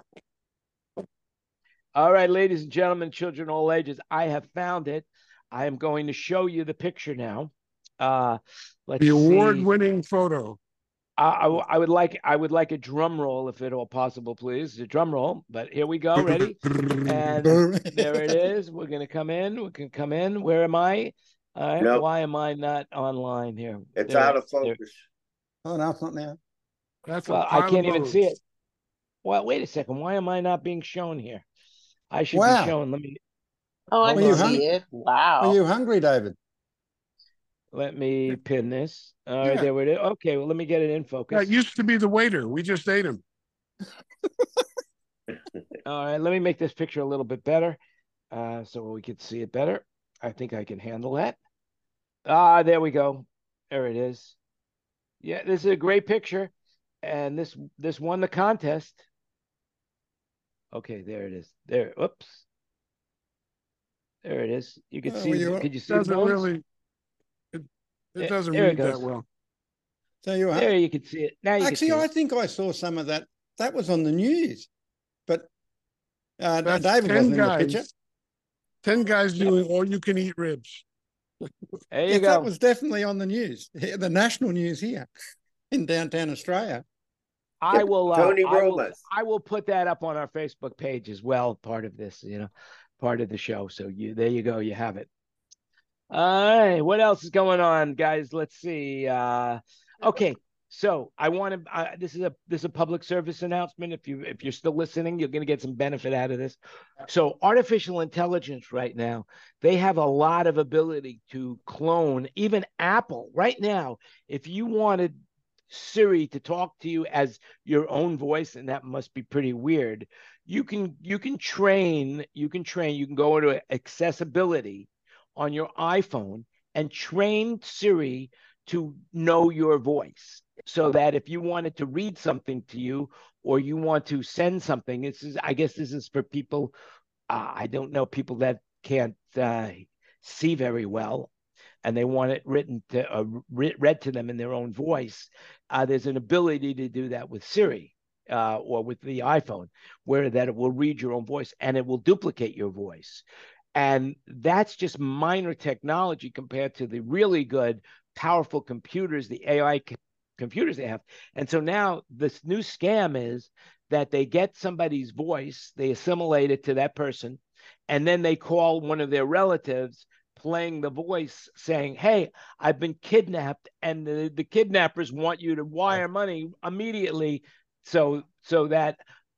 All right, ladies and gentlemen, children all ages, I have found it. I am going to show you the picture now. Uh, let's The see. award-winning photo. I, I, I would like I would like a drum roll if at all possible, please. A drum roll. But here we go. Ready? And there it is. We're gonna come in. We can come in. Where am I? All right. Nope. Why am I not online here? It's There- out of there- focus. Oh, no, it's not now. That's Well, a I pile can't of even bones. see it. Well, wait a second. Why am I not being shown here? I should Wow. be shown. Let me Oh, I Hold can on. see it. Wow. Are you hungry, David? let me pin this. All right, Yeah. there it is. Okay, well, let me get it in focus. That used to be the waiter. We just ate him. All right, let me make this picture a little bit better uh, so we can see it better. I think I can handle that. Ah, there we go. There it is. Yeah, this is a great picture, and this this won the contest. Okay, there it is. There. Oops. There it is. You could Oh, see. well, you- Could you see the Doesn't bones? really. It, it There- doesn't there it read that goes. well. So you There you can see it. Now you Actually, can see I it. think I saw some of that. That was on the news, but uh, That's David ten wasn't in the guys. picture. Ten guys doing all-you-can-eat ribs. There you Yes, go. that was definitely on the news, the national news here in downtown Australia. I will. Uh, Tony I will. Romas. I will put that up on our Facebook page as well. Part of this, you know, part of the show. So you, there you go. You have it. All right. What else is going on, guys? Let's see. Uh, okay. So I want to. Uh, this is a this is a public service announcement. If you if you're still listening, you're going to get some benefit out of this. So artificial intelligence right now, they have a lot of ability to clone. Even Apple right now, if you wanted Siri to talk to you as your own voice, and that must be pretty weird. You can you can train you can train you can go into accessibility on your iPhone and train Siri to know your voice, so that if you wanted to read something to you or you want to send something, this is I guess this is for people uh, I don't know people that can't uh, see very well, and they want it written to uh, re- read to them in their own voice. Uh, there's an ability to do that with Siri uh, or with the iPhone, where that it will read your own voice and it will duplicate your voice. And that's just minor technology compared to the really good, powerful computers, the A I c- computers they have. And so now this new scam is that they get somebody's voice, they assimilate it to that person, and then they call one of their relatives playing the voice saying, hey, I've been kidnapped, and the, the kidnappers want you to wire money immediately so so that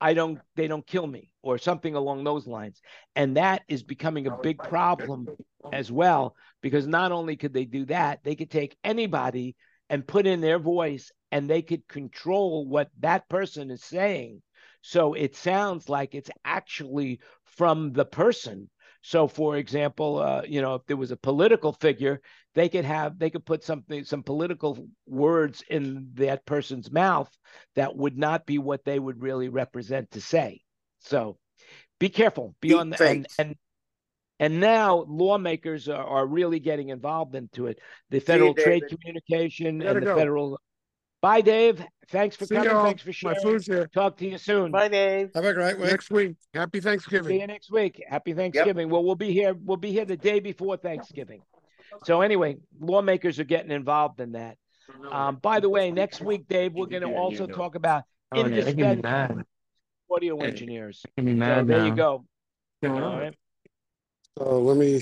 I don't, they don't kill me, or something along those lines. And that is becoming a big problem as well, because not only could they do that, they could take anybody and put in their voice, and they could control what that person is saying. So it sounds like it's actually from the person. So, for example, uh, you know, if there was a political figure, they could have, they could put something, some political words in that person's mouth that would not be what they would really represent to say. So, be careful. Be on the, and and and now lawmakers are, are really getting involved into it. The Federal Trade Communication and the go. Federal. Bye, Dave. Thanks for See coming. y'all. Thanks for sharing. My food's here. Talk to you soon. Bye, Dave. Have a great week. Next week. Happy See Thanksgiving. you next week. Happy Thanksgiving. Well, we'll be here. We'll be here the day before Thanksgiving. So anyway, lawmakers are getting involved in that. Um, by the way, next week, Dave, we're going to also talk about indispensable audio engineers. So there you go. All right. So let me.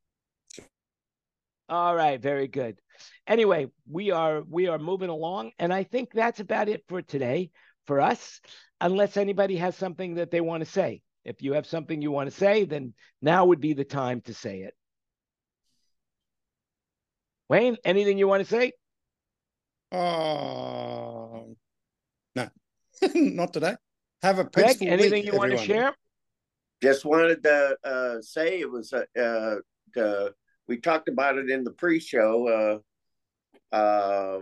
All right. Very good. Anyway, we are we are moving along, and I think that's about it for today for us, unless anybody has something that they want to say. If you have something you want to say, then now would be the time to say it. Wayne, anything you want to say? Oh, no, not today. Have a Greg, peaceful anything week, you want to everyone. share? Just wanted to uh, say it was, uh, uh, the, we talked about it in the pre-show, uh, uh,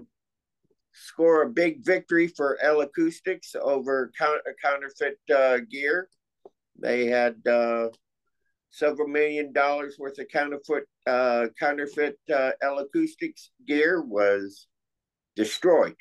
score a big victory for L Acoustics over count, counterfeit uh, gear. They had uh, several million dollars worth of counterfeit, uh, counterfeit uh, L Acoustics gear was destroyed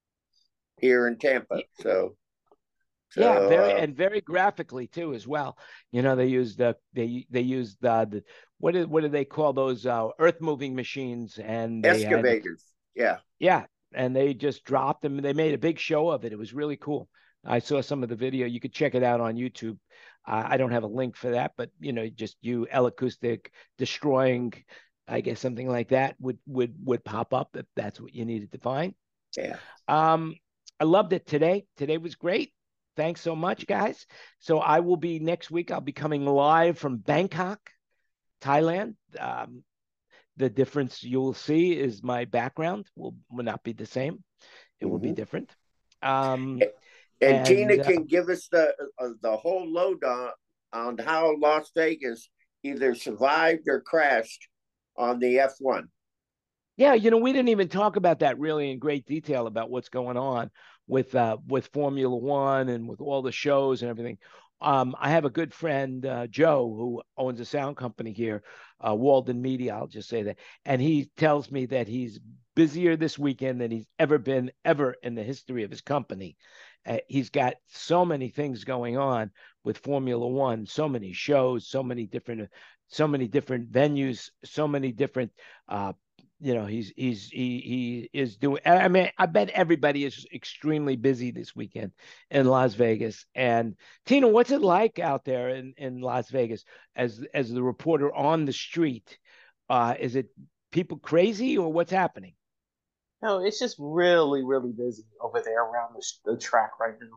here in Tampa. So, so yeah, very uh, and very graphically too, as well. You know, they used the they they used uh, the what is what do they call those uh, earth moving machines, and they excavators. Had, yeah, yeah, and they just dropped them. And they made a big show of it. It was really cool. I saw some of the video. You could check it out on YouTube. Uh, I don't have a link for that, but you know, just you L Acoustic destroying, I guess something like that would would would pop up if that's what you needed to find. Yeah. Um, I loved it today. Today was great. Thanks so much, guys. So I will be next week. I'll be coming live from Bangkok, Thailand. Um, the difference you'll see is my background will, will not be the same. It mm-hmm. will be different. Um, and, and Tina uh, can give us the uh, the whole lowdown on how Las Vegas either survived or crashed on the F one. Yeah, you know, we didn't even talk about that really in great detail about what's going on with uh, with Formula One and with all the shows and everything. Um, I have a good friend, uh, Joe, who owns a sound company here, uh, Walden Media, I'll just say that. And he tells me that he's busier this weekend than he's ever been, ever in the history of his company. Uh, he's got so many things going on with Formula One, so many shows, so many different, so many different venues, so many different uh you know, he's he's he he is doing. I mean, I bet everybody is extremely busy this weekend in Las Vegas. And Tina, what's it like out there in, in Las Vegas as as the reporter on the street? Uh, is it people crazy or what's happening? No, it's just really really busy over there around the, the track right now.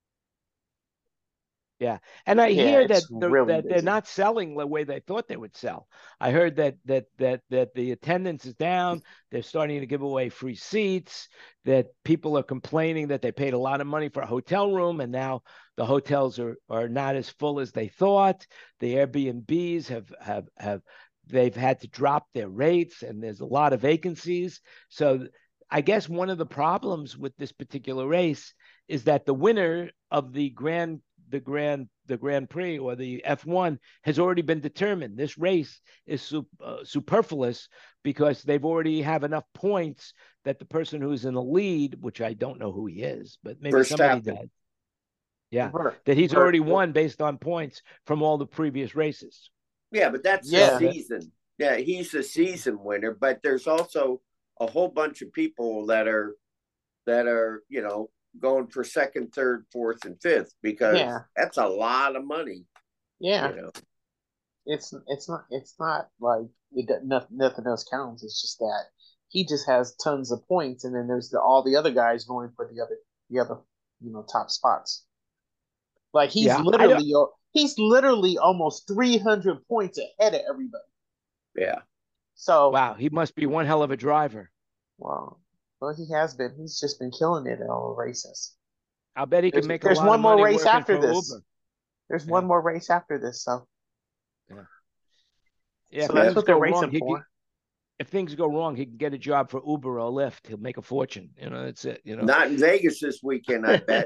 Yeah, and I yeah, hear that they're, really that they're not selling the way they thought they would sell. I heard that that that that the attendance is down. They're starting to give away free seats. That people are complaining that they paid a lot of money for a hotel room, and now the hotels are are not as full as they thought. The Airbnbs have have have they've had to drop their rates, and there's a lot of vacancies. So I guess one of the problems with this particular race is that the winner of the Grand the Grand the Grand Prix or the F one has already been determined. This race is su- uh, superfluous because they've already have enough points that the person who's in the lead, which I don't know who he is, but maybe somebody does. Yeah, that he's already won based on points from all the previous races. Yeah, but that's yeah. the season. Yeah, he's the season winner, but there's also a whole bunch of people that are that are, you know, going for second, third, fourth, and fifth because yeah. that's a lot of money. Yeah, you know? it's it's not it's not like it nothing, nothing else counts. It's just that he just has tons of points, and then there's the, all the other guys going for the other the other you know top spots. Like he's Yeah, I don't. literally he's literally almost three hundred points ahead of everybody. Yeah. So Wow, he must be one hell of a driver. well, well, he has been. He's just been killing it in all the races. I bet he can There's make a there's lot of one more money race working after for this. Uber. There's Yeah. one more race after this, so Yeah. Yeah, so if that's things what they're go racing wrong, he for. can, if things go wrong, he can get a job for Uber or Lyft. He'll make a fortune. You know, that's it. You know, Not in Vegas this weekend, I bet.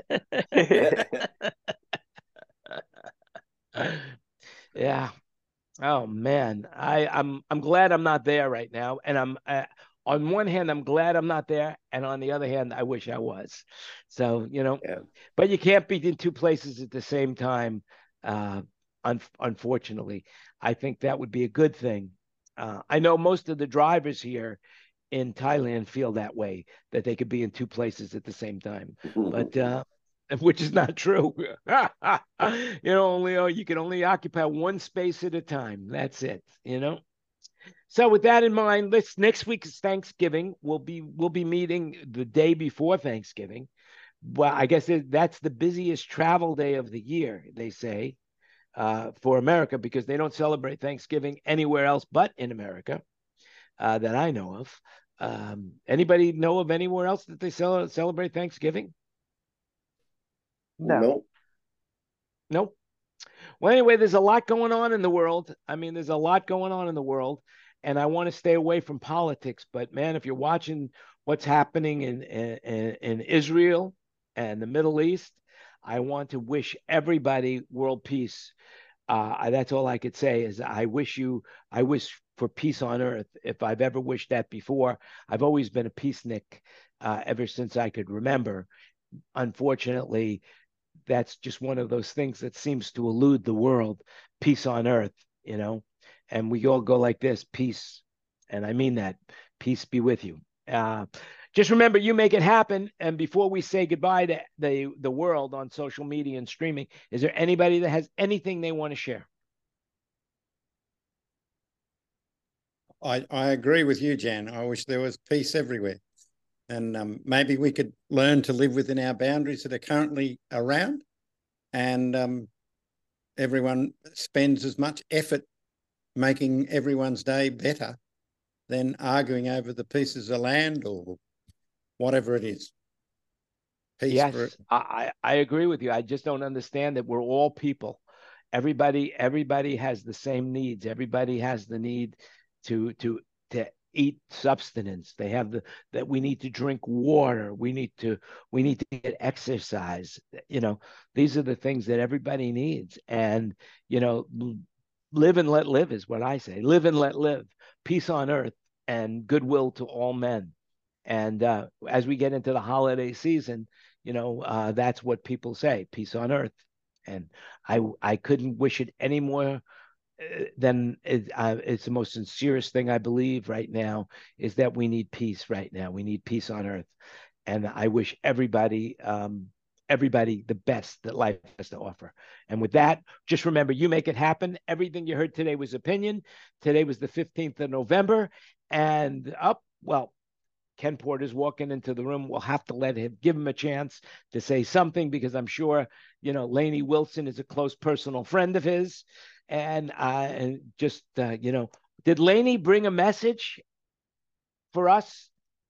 Yeah. Oh man, I I'm I'm glad I'm not there right now, and I'm uh, on one hand I'm glad I'm not there, and on the other hand I wish I was. So you know, Yeah. but you can't be in two places at the same time. Uh, un- unfortunately, I think that would be a good thing. Uh, I know most of the drivers here in Thailand feel that way, that they could be in two places at the same time, but uh, which is not true. You know, only oh, you can only occupy one space at a time. That's it. You know. So with that in mind, let's next week is Thanksgiving. We'll be we'll be meeting the day before Thanksgiving. Well, I guess it, that's the busiest travel day of the year, they say, uh, for America, because they don't celebrate Thanksgiving anywhere else but in America, uh, that I know of. Um, anybody know of anywhere else that they cel- celebrate Thanksgiving? No. Nope. Nope. Well, anyway, there's a lot going on in the world. I mean, there's a lot going on in the world, and I want to stay away from politics. But man, if you're watching what's happening in in, in Israel and the Middle East, I want to wish everybody world peace. Uh, that's all I could say is I wish you, I wish for peace on earth. If I've ever wished that before, I've always been a peacenik uh, ever since I could remember. Unfortunately, that's just one of those things that seems to elude the world. Peace on earth, you know, and we all go like this: peace, and I mean that. Peace be with you. Uh, just remember, you make it happen. And before we say goodbye to the the world on social media and streaming, is there anybody that has anything they want to share? I, I agree with you, Jan. I wish there was peace everywhere. And um, maybe we could learn to live within our boundaries that are currently around, and um, everyone spends as much effort making everyone's day better than arguing over the pieces of land or whatever it is. Peace Yes, for it. I, I agree with you. I just don't understand that we're all people. Everybody, everybody has the same needs. Everybody has the need to to to eat substance. They have the that we need to drink water. We need to we need to get exercise. You know, these are the things that everybody needs. And you know, live and let live is what I say. Live and let live. Peace on earth and goodwill to all men. And uh, as we get into the holiday season, you know, uh, that's what people say: peace on earth. And I I couldn't wish it any more uh, than it, uh, it's the most sincerest thing I believe right now is that we need peace right now. We need peace on earth, and I wish everybody um, everybody the best that life has to offer. And with that, just remember, you make it happen. Everything you heard today was opinion. Today was the fifteenth of November, and up well. Ken Porter's walking into the room. We'll have to let him give him a chance to say something because I'm sure, you know, Lainey Wilson is a close personal friend of his. And, uh, and just, uh, you know, did Lainey bring a message for us?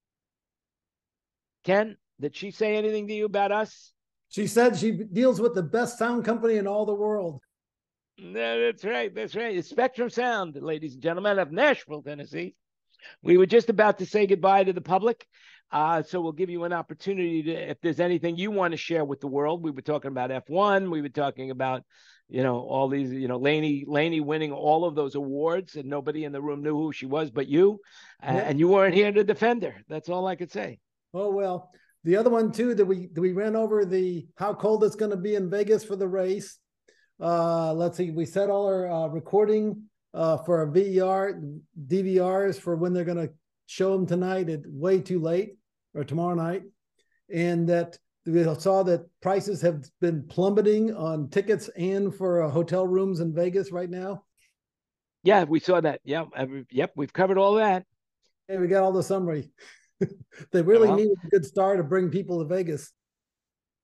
Ken, did she say anything to you about us? She said she deals with the best sound company in all the world. No, that's right. That's right. It's Spectrum Sound, ladies and gentlemen, of Nashville, Tennessee. We were just about to say goodbye to the public. Uh, so we'll give you an opportunity to, if there's anything you want to share with the world. We were talking about F one. We were talking about, you know, all these, you know, Lainey, Lainey winning all of those awards, and nobody in the room knew who she was but you. Uh, Yep. And you weren't here to defend her. That's all I could say. Oh, well, the other one too, that we, that we ran over the, how cold it's going to be in Vegas for the race. Uh, let's see, we set all our uh, recording uh, for our V R, D V Rs for when they're going to show them tonight at way too late or tomorrow night. And that we saw that prices have been plummeting on tickets and for uh, hotel rooms in Vegas right now. Yeah, we saw that. Yeah, every, yep, we've covered all that. Hey, we got all the summary. They really Well, needed a good star to bring people to Vegas.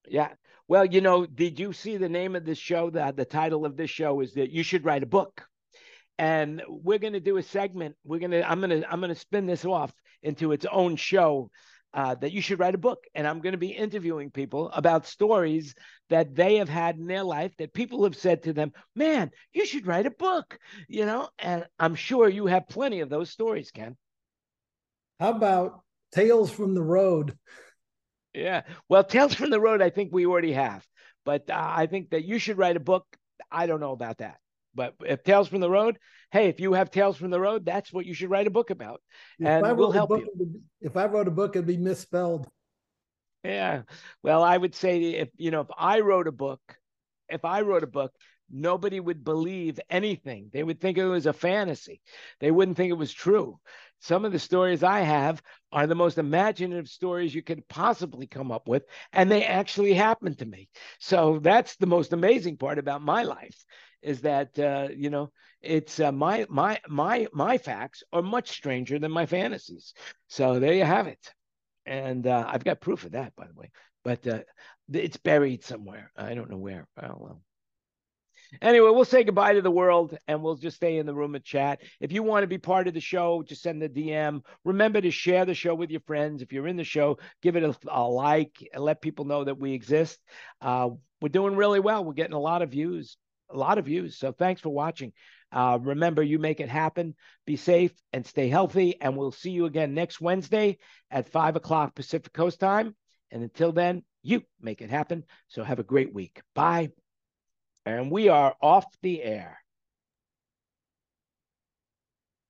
Yeah. Well, you know, did you see the name of this show? The, the title of this show is that you should write a book. And we're going to do a segment. We're going to, I'm going to, I'm going to spin this off into its own show uh, that you should write a book. And I'm going to be interviewing people about stories that they have had in their life that people have said to them, man, you should write a book, you know, and I'm sure you have plenty of those stories, Ken. How about Tales from the Road? Yeah. Well, Tales from the Road, I think we already have, but uh, I think that you should write a book. I don't know about that. But if Tales from the Road, hey, if you have Tales from the Road, that's what you should write a book about. If and I we'll wrote a help book, you. it would- if I wrote a book, it'd be misspelled. Yeah. Well, I would say if, you know, if I wrote a book, if I wrote a book, nobody would believe anything. They would think it was a fantasy. They wouldn't think it was true. Some of the stories I have are the most imaginative stories you could possibly come up with, and they actually happened to me. So that's the most amazing part about my life, is that uh, you know, it's uh, my my my my facts are much stranger than my fantasies. So there you have it, and uh, I've got proof of that, by the way. But uh, it's buried somewhere. I don't know where. Oh well. Anyway, we'll say goodbye to the world and we'll just stay in the room and chat. If you want to be part of the show, just send a D M. Remember to share the show with your friends. If you're in the show, give it a, a like and let people know that we exist. Uh, we're doing really well. We're getting a lot of views, a lot of views. So thanks for watching. Uh, remember, you make it happen. Be safe and stay healthy. And we'll see you again next Wednesday at five o'clock Pacific Coast time. And until then, you make it happen. So have a great week. Bye. And we are off the air.